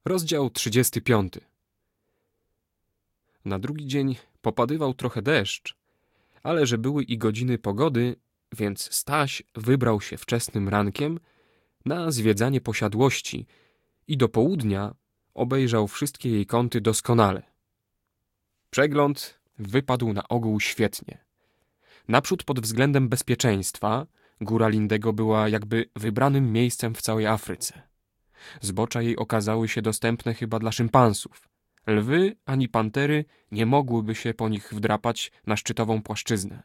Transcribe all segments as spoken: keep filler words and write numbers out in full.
Rozdział trzydziesty piąty. Na drugi dzień popadywał trochę deszcz, ale że były i godziny pogody, więc Staś wybrał się wczesnym rankiem na zwiedzanie posiadłości i do południa obejrzał wszystkie jej kąty doskonale. Przegląd wypadł na ogół świetnie. Naprzód pod względem bezpieczeństwa Góra Lindego była jakby wybranym miejscem w całej Afryce. Zbocza jej okazały się dostępne chyba dla szympansów. Lwy ani pantery nie mogłyby się po nich wdrapać na szczytową płaszczyznę.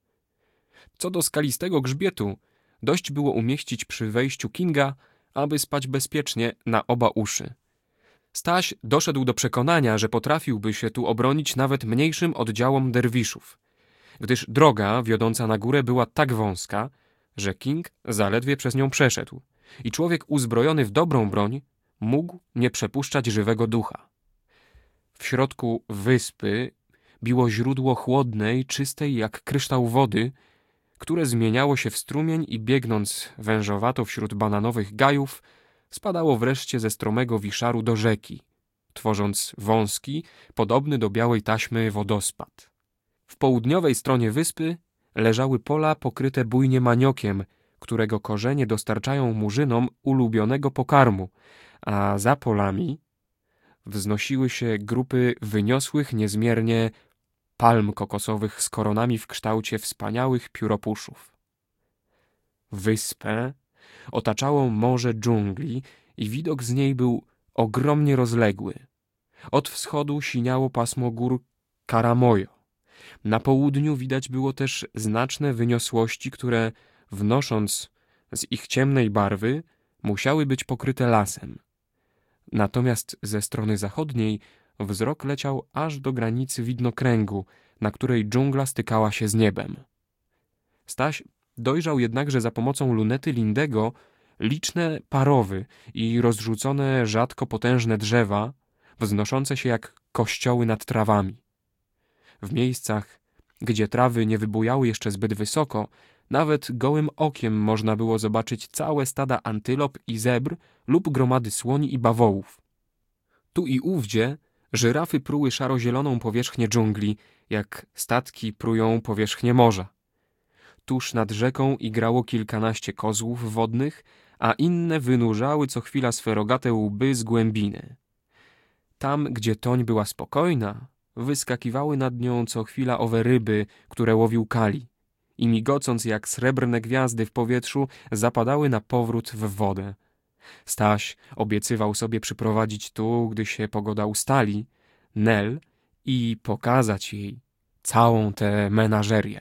Co do skalistego grzbietu, dość było umieścić przy wejściu Kinga, aby spać bezpiecznie na oba uszy. Staś doszedł do przekonania, że potrafiłby się tu obronić nawet mniejszym oddziałom derwiszów, gdyż droga wiodąca na górę była tak wąska, że King zaledwie przez nią przeszedł i człowiek uzbrojony w dobrą broń mógł nie przepuszczać żywego ducha. W środku wyspy biło źródło chłodnej, czystej jak kryształ wody, które zmieniało się w strumień i biegnąc wężowato wśród bananowych gajów, spadało wreszcie ze stromego wiszaru do rzeki, tworząc wąski, podobny do białej taśmy wodospad. W południowej stronie wyspy leżały pola pokryte bujnie maniokiem, którego korzenie dostarczają murzynom ulubionego pokarmu, a za polami wznosiły się grupy wyniosłych niezmiernie palm kokosowych z koronami w kształcie wspaniałych pióropuszów. Wyspę otaczało morze dżungli i widok z niej był ogromnie rozległy. Od wschodu siniało pasmo gór Karamojo. Na południu widać było też znaczne wyniosłości, które, wnosząc z ich ciemnej barwy, musiały być pokryte lasem. Natomiast ze strony zachodniej wzrok leciał aż do granicy widnokręgu, na której dżungla stykała się z niebem. Staś dojrzał jednakże za pomocą lunety Lindego liczne parowy i rozrzucone rzadko potężne drzewa, wznoszące się jak kościoły nad trawami. W miejscach, gdzie trawy nie wybujały jeszcze zbyt wysoko, nawet gołym okiem można było zobaczyć całe stada antylop i zebr lub gromady słoni i bawołów. Tu i ówdzie żyrafy pruły szaro-zieloną powierzchnię dżungli, jak statki prują powierzchnię morza. Tuż nad rzeką igrało kilkanaście kozłów wodnych, a inne wynurzały co chwila swe rogate łby z głębiny. Tam, gdzie toń była spokojna, wyskakiwały nad nią co chwila owe ryby, które łowił Kali i migocąc jak srebrne gwiazdy w powietrzu zapadały na powrót w wodę. Staś obiecywał sobie przyprowadzić tu, gdy się pogoda ustali, Nel i pokazać jej całą tę menażerię.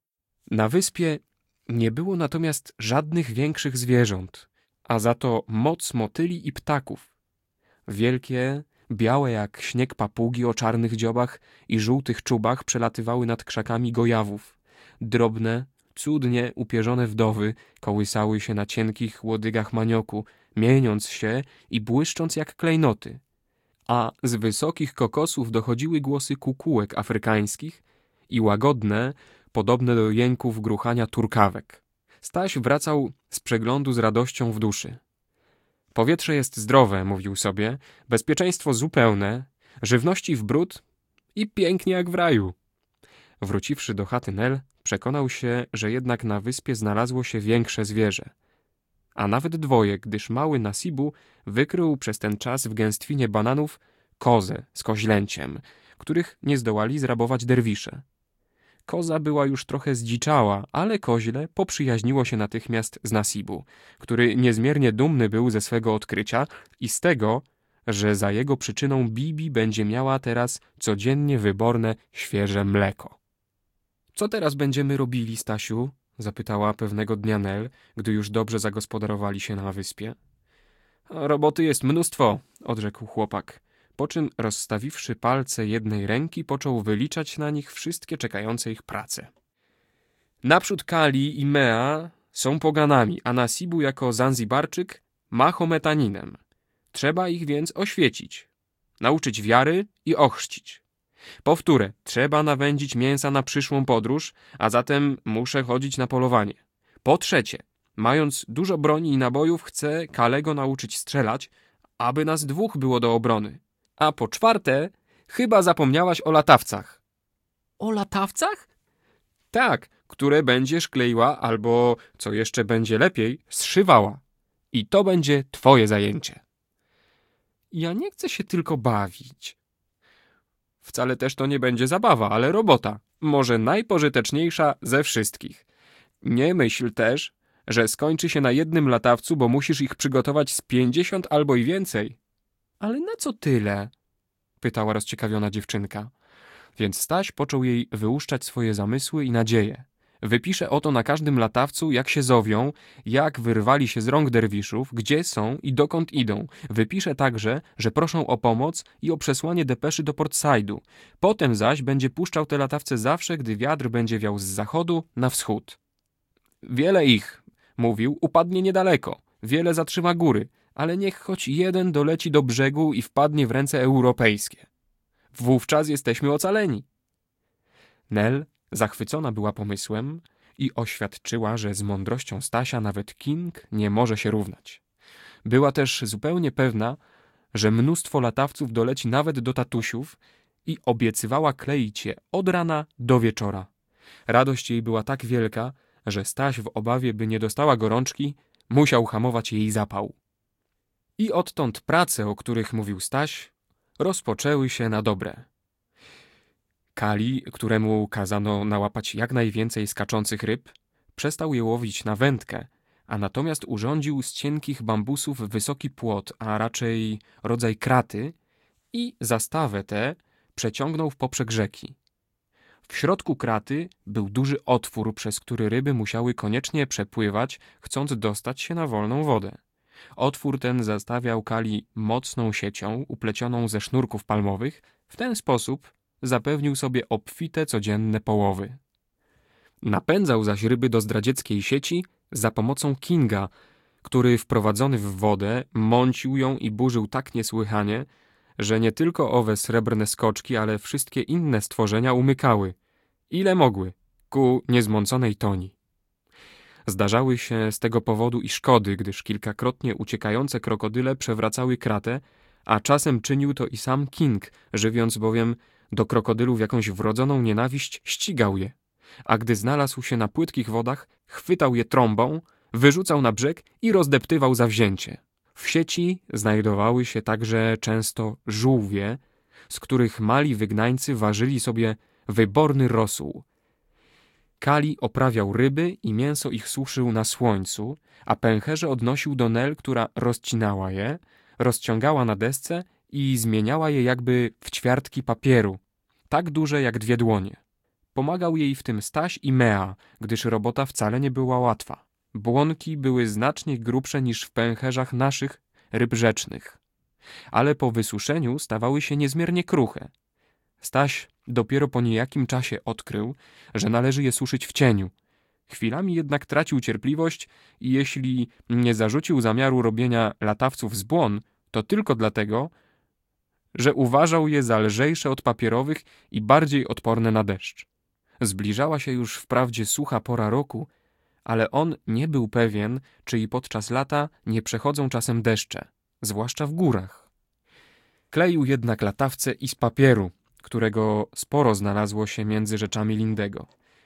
Na wyspie nie było natomiast żadnych większych zwierząt, a za to moc motyli i ptaków. Wielkie, białe jak śnieg papugi o czarnych dziobach i żółtych czubach przelatywały nad krzakami gojawów. Drobne, cudnie upierzone wdowy kołysały się na cienkich łodygach manioku, mieniąc się i błyszcząc jak klejnoty. A z wysokich kokosów dochodziły głosy kukułek afrykańskich i łagodne, podobne do jęków gruchania turkawek. Staś wracał z przeglądu z radością w duszy. Powietrze jest zdrowe, mówił sobie, bezpieczeństwo zupełne, żywności w bród i pięknie jak w raju. Wróciwszy do chaty Nel, przekonał się, że jednak na wyspie znalazło się większe zwierzę. A nawet dwoje, gdyż mały Nasibu wykrył przez ten czas w gęstwinie bananów kozę z koźlęciem, których nie zdołali zrabować derwisze. Koza była już trochę zdziczała, ale koźle poprzyjaźniło się natychmiast z Nasibu, który niezmiernie dumny był ze swego odkrycia i z tego, że za jego przyczyną Bibi będzie miała teraz codziennie wyborne, świeże mleko. Co teraz będziemy robili, Stasiu? Zapytała pewnego dnia Nel, gdy już dobrze zagospodarowali się na wyspie. Roboty jest mnóstwo, odrzekł chłopak, po czym rozstawiwszy palce jednej ręki począł wyliczać na nich wszystkie czekające ich prace. Naprzód Kali i Mea są poganami, a Nasibu jako Zanzibarczyk Mahometaninem. Trzeba ich więc oświecić, nauczyć wiary i ochrzcić. Powtórę, trzeba nawędzić mięsa na przyszłą podróż, a zatem muszę chodzić na polowanie. Po trzecie, mając dużo broni i nabojów, chcę Kalego nauczyć strzelać, aby nas dwóch było do obrony. A po czwarte, chyba zapomniałaś o latawcach. O latawcach? Tak, które będziesz kleiła albo, co jeszcze będzie lepiej, zszywała. I to będzie twoje zajęcie. Ja nie chcę się tylko bawić. Wcale też to nie będzie zabawa, ale robota. Może najpożyteczniejsza ze wszystkich. Nie myśl też, że skończy się na jednym latawcu, bo musisz ich przygotować z pięćdziesiąt albo i więcej. Ale na co tyle? Pytała rozciekawiona dziewczynka. Więc Staś począł jej wyłuszczać swoje zamysły i nadzieje. Wypisze oto na każdym latawcu, jak się zowią, jak wyrwali się z rąk derwiszów, gdzie są i dokąd idą. Wypisze także, że proszą o pomoc i o przesłanie depeszy do Portside'u. Potem zaś będzie puszczał te latawce zawsze, gdy wiatr będzie wiał z zachodu na wschód. Wiele ich, mówił, upadnie niedaleko. Wiele zatrzyma góry, ale niech choć jeden doleci do brzegu i wpadnie w ręce europejskie. Wówczas jesteśmy ocaleni. Nel zachwycona była pomysłem i oświadczyła, że z mądrością Stasia nawet King nie może się równać. Była też zupełnie pewna, że mnóstwo latawców doleci nawet do tatusiów i obiecywała kleić je od rana do wieczora. Radość jej była tak wielka, że Staś w obawie, by nie dostała gorączki, musiał hamować jej zapał. I odtąd prace, o których mówił Staś, rozpoczęły się na dobre. Kali, któremu kazano nałapać jak najwięcej skaczących ryb, przestał je łowić na wędkę, a natomiast urządził z cienkich bambusów wysoki płot, a raczej rodzaj kraty, i zastawę tę przeciągnął w poprzek rzeki. W środku kraty był duży otwór, przez który ryby musiały koniecznie przepływać, chcąc dostać się na wolną wodę. Otwór ten zastawiał Kali mocną siecią uplecioną ze sznurków palmowych. W ten sposób zapewnił sobie obfite codzienne połowy. Napędzał zaś ryby do zdradzieckiej sieci za pomocą Kinga, który wprowadzony w wodę mącił ją i burzył tak niesłychanie, że nie tylko owe srebrne skoczki, ale wszystkie inne stworzenia umykały, ile mogły, ku niezmąconej toni. Zdarzały się z tego powodu i szkody, gdyż kilkakrotnie uciekające krokodyle przewracały kratę, a czasem czynił to i sam King, żywiąc bowiem do krokodylów jakąś wrodzoną nienawiść, ścigał je, a gdy znalazł się na płytkich wodach, chwytał je trąbą, wyrzucał na brzeg i rozdeptywał zawzięcie. W sieci znajdowały się także często żółwie, z których mali wygnańcy ważyli sobie wyborny rosół. Kali oprawiał ryby i mięso ich suszył na słońcu, a pęcherze odnosił do Nel, która rozcinała je, rozciągała na desce i zmieniała je jakby w ćwiartki papieru, tak duże jak dwie dłonie. Pomagał jej w tym Staś i Mea, gdyż robota wcale nie była łatwa. Błonki były znacznie grubsze niż w pęcherzach naszych ryb rzecznych, ale po wysuszeniu stawały się niezmiernie kruche. Staś dopiero po niejakim czasie odkrył, że należy je suszyć w cieniu. Chwilami jednak tracił cierpliwość i jeśli nie zarzucił zamiaru robienia latawców z błon, to tylko dlatego, że uważał je za lżejsze od papierowych i bardziej odporne na deszcz. Zbliżała się już wprawdzie sucha pora roku, ale on nie był pewien, czy i podczas lata nie przechodzą czasem deszcze, zwłaszcza w górach. Kleił jednak latawce i z papieru, którego sporo znalazło się między rzeczami Lindego.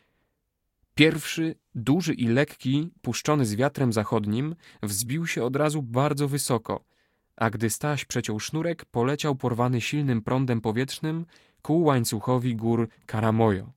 Pierwszy, duży i lekki, puszczony z wiatrem zachodnim, wzbił się od razu bardzo wysoko, a gdy Staś przeciął sznurek, poleciał porwany silnym prądem powietrznym ku łańcuchowi gór Karamojo.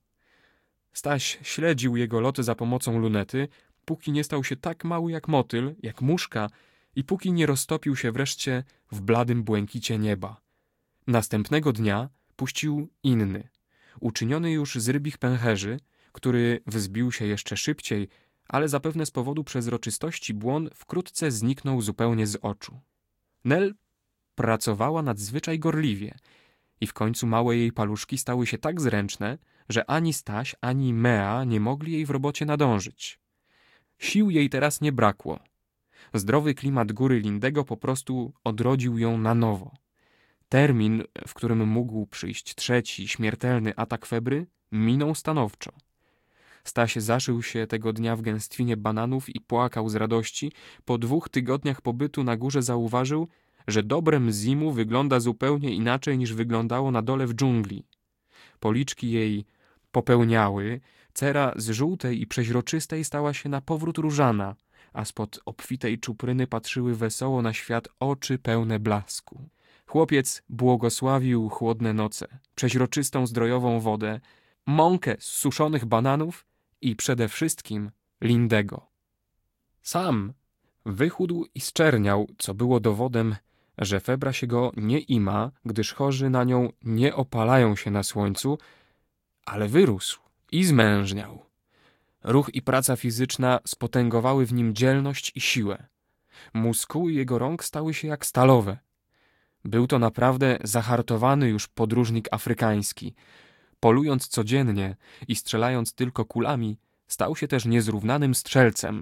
Staś śledził jego loty za pomocą lunety, póki nie stał się tak mały jak motyl, jak muszka i póki nie roztopił się wreszcie w bladym błękicie nieba. Następnego dnia puścił inny, uczyniony już z rybich pęcherzy, który wzbił się jeszcze szybciej, ale zapewne z powodu przezroczystości błon wkrótce zniknął zupełnie z oczu. Nel pracowała nadzwyczaj gorliwie i w końcu małe jej paluszki stały się tak zręczne, że ani Staś, ani Mea nie mogli jej w robocie nadążyć. Sił jej teraz nie brakło. Zdrowy klimat góry Lindego po prostu odrodził ją na nowo. Termin, w którym mógł przyjść trzeci, śmiertelny atak febry, minął stanowczo. Staś zaszył się tego dnia w gęstwinie bananów i płakał z radości. Po dwóch tygodniach pobytu na górze zauważył, że dobre Mzimu wygląda zupełnie inaczej niż wyglądało na dole w dżungli. Policzki jej popełniały, cera z żółtej i przeźroczystej stała się na powrót różana, a spod obfitej czupryny patrzyły wesoło na świat oczy pełne blasku. Chłopiec błogosławił chłodne noce, przeźroczystą zdrojową wodę, mąkę z suszonych bananów i przede wszystkim Lindego. Sam wychudł i zczerniał, co było dowodem, że febra się go nie ima, gdyż chorzy na nią nie opalają się na słońcu, ale wyrósł i zmężniał. Ruch i praca fizyczna spotęgowały w nim dzielność i siłę. Muskuły jego rąk stały się jak stalowe. Był to naprawdę zahartowany już podróżnik afrykański. Polując codziennie i strzelając tylko kulami, stał się też niezrównanym strzelcem.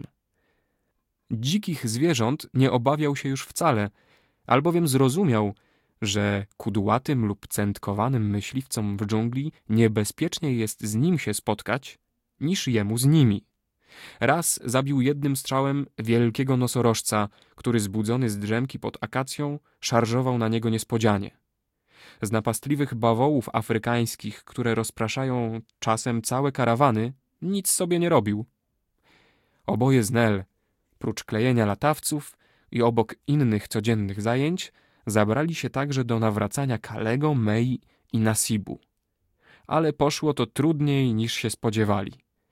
Dzikich zwierząt nie obawiał się już wcale, albowiem zrozumiał, że kudłatym lub cętkowanym myśliwcom w dżungli niebezpieczniej jest z nim się spotkać, niż jemu z nimi. Raz zabił jednym strzałem wielkiego nosorożca, który zbudzony z drzemki pod akacją szarżował na niego niespodzianie. Z napastliwych bawołów afrykańskich, które rozpraszają czasem całe karawany, nic sobie nie robił. Oboje z Nel, prócz klejenia latawców i obok innych codziennych zajęć, zabrali się także do nawracania Kalego, Mei i Nasibu. Ale poszło to trudniej niż się spodziewali.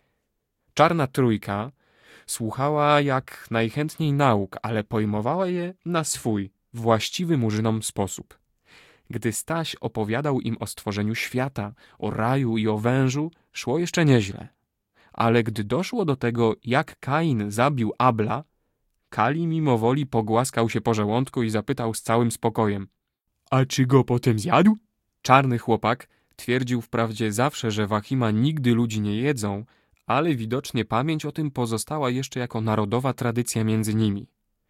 Czarna trójka słuchała jak najchętniej nauk, ale pojmowała je na swój, właściwy murzynom sposób. Gdy Staś opowiadał im o stworzeniu świata, o raju i o wężu, szło jeszcze nieźle. Ale gdy doszło do tego, jak Kain zabił Abla, Kali mimowoli pogłaskał się po żołądku i zapytał z całym spokojem: a czy go potem zjadł? Czarny chłopak twierdził wprawdzie zawsze, że Wahima nigdy ludzi nie jedzą, ale widocznie pamięć o tym pozostała jeszcze jako narodowa tradycja między nimi.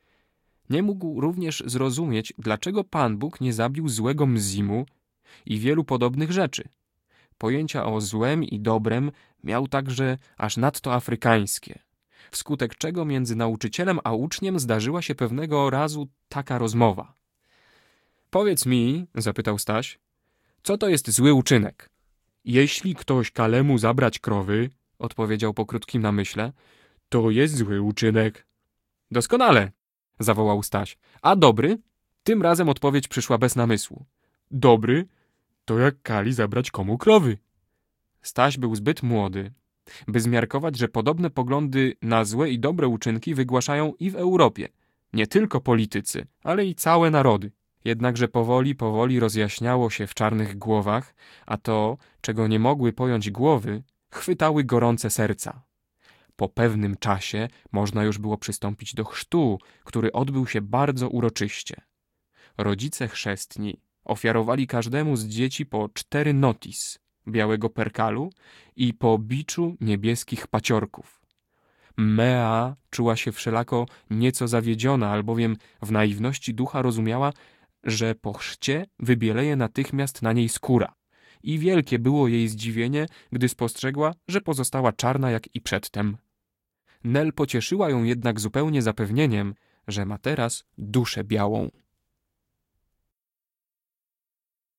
Nie mógł również zrozumieć, dlaczego Pan Bóg nie zabił złego Mzimu i wielu podobnych rzeczy. Pojęcia o złem i dobrem miał także aż nadto afrykańskie, wskutek czego między nauczycielem a uczniem zdarzyła się pewnego razu taka rozmowa. Powiedz mi, zapytał Staś, co to jest zły uczynek? Jeśli ktoś Kalemu zabrać krowy, odpowiedział po krótkim namyśle, to jest zły uczynek. Doskonale, zawołał Staś. A dobry? Tym razem odpowiedź przyszła bez namysłu. Dobry? To jak Kali zabrać komu krowy. Staś był zbyt młody, by zmiarkować, że podobne poglądy na złe i dobre uczynki wygłaszają i w Europie. Nie tylko politycy, ale i całe narody. Jednakże powoli, powoli rozjaśniało się w czarnych głowach, a to, czego nie mogły pojąć głowy, chwytały gorące serca. Po pewnym czasie można już było przystąpić do chrztu, który odbył się bardzo uroczyście. Rodzice chrzestni ofiarowali każdemu z dzieci po cztery notis białego perkalu i po biczu niebieskich paciorków. Mea czuła się wszelako nieco zawiedziona, albowiem w naiwności ducha rozumiała, że po chrzcie wybieleje natychmiast na niej skóra. I wielkie było jej zdziwienie, gdy spostrzegła, że pozostała czarna jak i przedtem. Nel pocieszyła ją jednak zupełnie zapewnieniem, że ma teraz duszę białą.